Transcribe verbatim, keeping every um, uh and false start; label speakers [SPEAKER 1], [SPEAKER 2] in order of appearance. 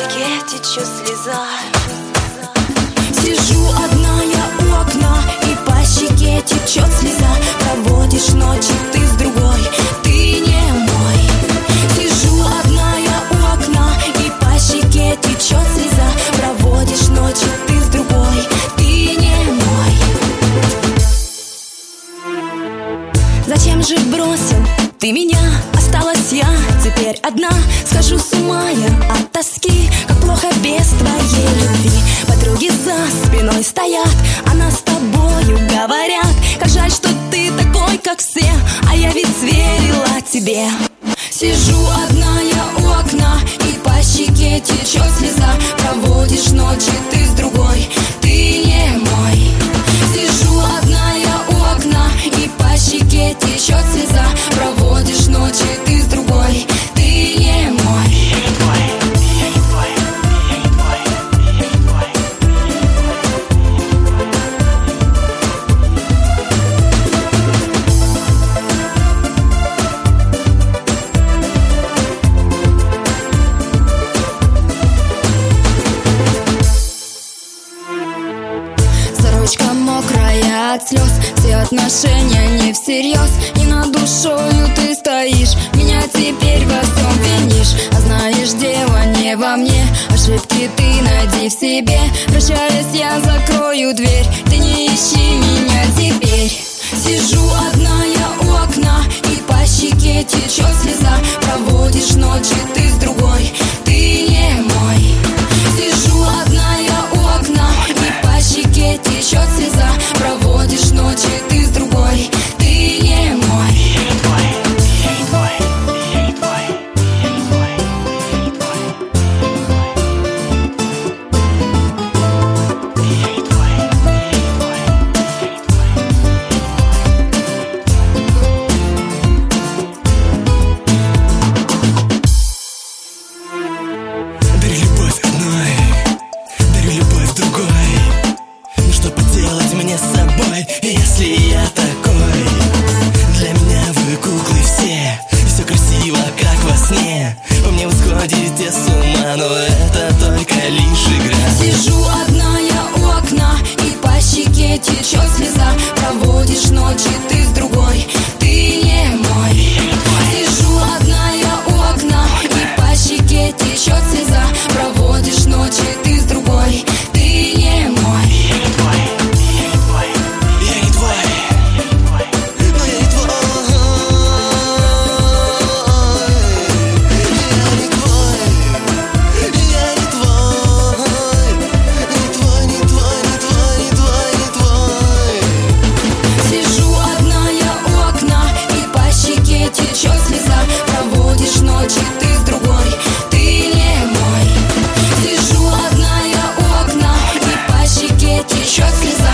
[SPEAKER 1] щеке течет слеза.
[SPEAKER 2] Сижу одна я у окна, и по щеке течет слеза. Проводишь ночи ты с другой, ты не мой. Сижу одна я у окна, и по щеке течет слеза. Проводишь ночи ты с другой, ты не мой. Зачем же бросил ты меня? Осталась я теперь одна. Схожу с ума я от тоски, как плохо без твоей любви. Подруги за спиной стоят, а нас с тобою говорят: как жаль, что ты такой, как все, а я ведь верила тебе. Сижу одна я у окна, и по щеке течет слеза. Проводишь ночи ты с другой, ты не мой. Сижу одна я у окна, и по щеке течет слеза. Проводишь ночи ты с другой, ты не мой. Сорочка мокрая от слез, все отношения не всерьез. И над душою ты стоишь, меня теперь во всем винишь. А знаешь, дело не во мне, ошибки ты найди в себе. Прощаясь, я закрою дверь, ты не ищи меня теперь. Сижу одна я у окна, и по щеке течет слеза. Проводишь ночи ты с другой, ты не мой. Сижу одна я у окна, и по щеке течет слеза. Проводишь ночи ты с другой, ты не мой.
[SPEAKER 3] Дарю любовь одной, дарю любовь другой. Ну что поделать мне с собой, если я такой? Для меня вы куклы все, и все красиво, как во сне. По мне вы сходите с ума, но это только лишь игра.
[SPEAKER 2] Сижу одна я у окна, и по щеке течет слеза. Проводишь ночи ты с другой, ты не мой. Сижу одна я у окна, и по щеке течет слеза. Проводишь ночи ты с другой, ты не мой.
[SPEAKER 3] Я не твой, но я не твой. Я не твой, я не твой. Не твой, не твой, не твой, не твой, не твой.
[SPEAKER 2] Сижу одна я у окна, и по щеке течет слеза. Проводишь ночи ты с другой, ты не мой. Сижу одна я у окна, и по щеке течет слеза.